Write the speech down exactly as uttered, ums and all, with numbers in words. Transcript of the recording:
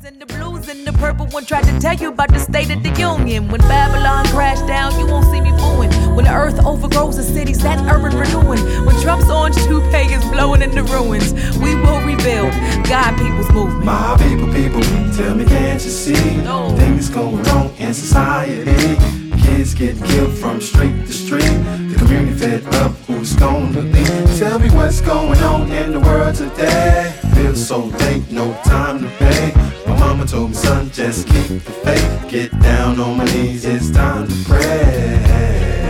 And the blues and the purple one tried to tell you about the state of the union. When Babylon crashed down, you won't see me booing. When the earth overgrows the cities, that's urban renewing. When Trump's orange toupee is blowing in the ruins, we will rebuild God people's movement. My people, people, tell me, can't you see no. things going wrong in society? Kids getting killed from street to street. The community fed up, who's gonna lead? Tell me what's going on in the world today. Bills so late, no time to pay. My mama told me, son, just keep the faith. Get down on my knees, it's time to pray.